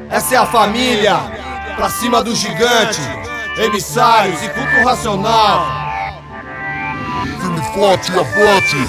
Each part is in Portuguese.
Essa é a família, pra cima do gigante, emissários e culto racional. Firme, forte, avante.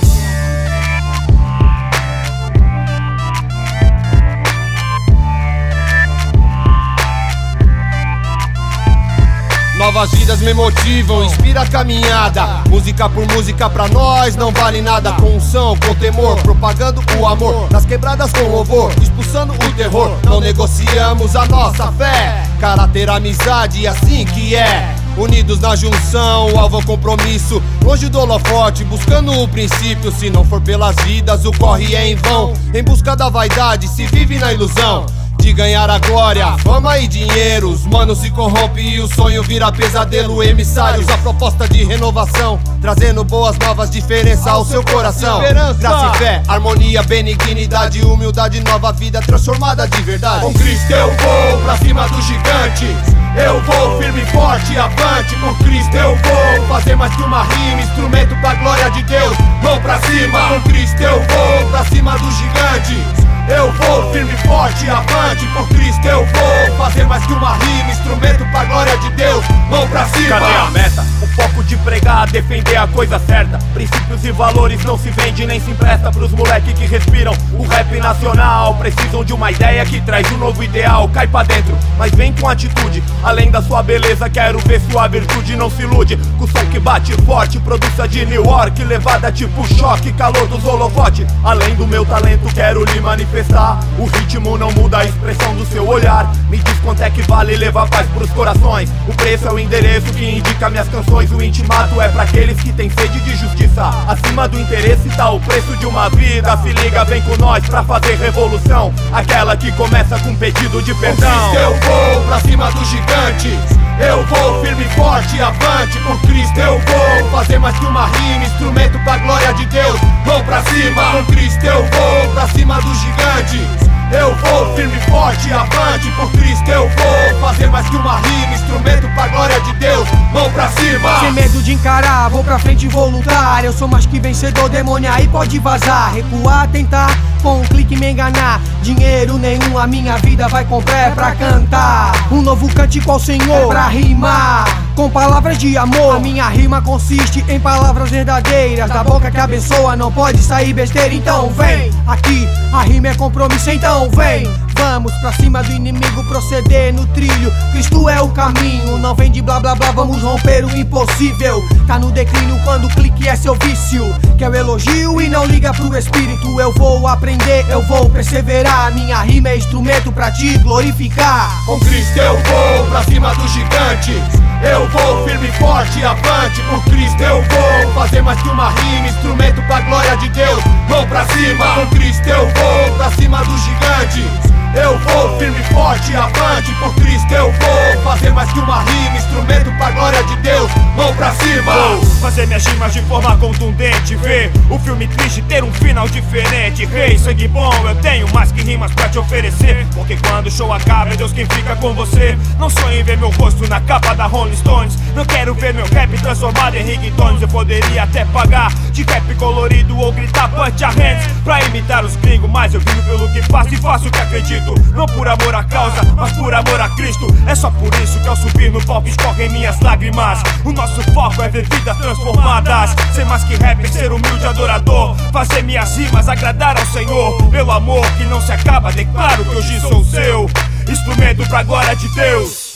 Novas vidas me motivam, inspira a caminhada. Música por música pra nós não vale nada. Com unção, com temor, propagando o amor. Nas quebradas com louvor, expulsando o terror. Não negociamos a nossa fé. Caráter, amizade, assim que é. Unidos na junção, o alvo é o compromisso. Longe do holofote, buscando o princípio. Se não for pelas vidas, o corre é em vão. Em busca da vaidade, se vive na ilusão de ganhar a glória, fama e dinheiro. Os manos se corrompem e o sonho vira pesadelo. Emissários, a proposta de renovação, trazendo boas novas, diferença ao seu coração. Graça e fé, harmonia, benignidade, humildade, nova vida transformada de verdade. Com Cristo eu vou pra cima do gigante. Eu vou firme e forte, avante. Por Cristo eu vou fazer mais que uma rima, instrumento pra glória de Deus. Mão pra cima, com Cristo eu vou pra cima do gigante. Eu vou firme e forte, avante. Por Cristo eu vou fazer mais que uma rima, instrumento pra glória de Deus. Mão pra cima. Cadê a meta? O foco de pregar, defender a coisa certa. Princípios e valores não se vende nem se empresta pros moleque que respiram o rap nacional. Precisam de uma ideia que traz um novo ideal. Cai pra dentro, mas vem com atitude. Além da sua beleza, quero ver sua virtude. Não se ilude com o som que bate forte. Produça de New York, levada tipo choque, calor dos holofotes. Além do meu talento, quero lhe manifestar. O ritmo não muda a expressão do seu olhar. Me diz quanto é que vale levar paz pros corações. O preço é o endereço que indica minhas canções. O intimato é pra aqueles que têm sede de justiça. Acima do interesse tá o preço de uma vida. Se liga, vem com nós pra fazer revolução. Aquela que começa com pedido de perdão. Por Cristo eu vou pra cima do gigante. Eu vou firme e forte, avante. Por Cristo eu vou fazer mais que uma rima, instrumento pra glória de Deus. Mão pra cima, com Cristo eu vou pra cima do gigante. Eu vou firme e forte, avante. Por Cristo eu vou fazer mais que uma rima, instrumento pra glória de Deus. Mão pra cima. Sem medo de encarar, vou pra frente e vou lutar. Eu sou mais que vencedor, demônio aí pode vazar. Recuar, tentar, com um clique me enganar. Dinheiro nenhum, a minha vida vai comprar pra cantar. Um novo cântico ao Senhor, pra rimar com palavras de amor. A minha rima consiste em palavras verdadeiras. Da boca que abençoa não pode sair besteira. Então vem, aqui a rima é compromisso, então vem. Vamos pra cima do inimigo, proceder no trilho. Cristo é o caminho, não vem de blá blá blá. Vamos romper o impossível. Tá no declínio quando o clique é seu vício. Quer o elogio e não liga pro espírito. Eu vou aprender, eu vou perseverar. Minha rima é instrumento pra te glorificar. Com Cristo eu vou pra cima do gigante. Eu vou firme e forte, avante. Por Cristo eu vou fazer mais que uma rima, instrumento pra glória de Deus. Mão pra cima, com Cristo eu vou pra cima do gigante. Eu vou firme e forte, avante. Por Cristo eu vou fazer mais que uma rima, instrumento pra glória de Deus. Mão pra cima. Vou fazer minhas rimas de forma contundente. Ver o filme triste ter um final diferente. Rei, sangue bom, eu tenho mais que rimas pra te oferecer. Porque quando o show acaba é Deus quem fica com você. Não sonho em ver meu rosto na capa da Rolling Stones. Não quero ver meu rap transformado em ringtones. Eu poderia até pagar de rap colorido ou gritar punch a hands pra imitar os gringos, mas eu vivo pelo que faço e faço o que acredito. Não por amor à causa, mas por amor a Cristo. É só por isso que ao subir no palco escorrem minhas lágrimas. O nosso foco é ver vidas transformadas. Ser mais que rapper, ser humilde adorador. Fazer minhas rimas agradar ao Senhor. Pelo amor que não se acaba, declaro que hoje sou seu instrumento pra glória de Deus.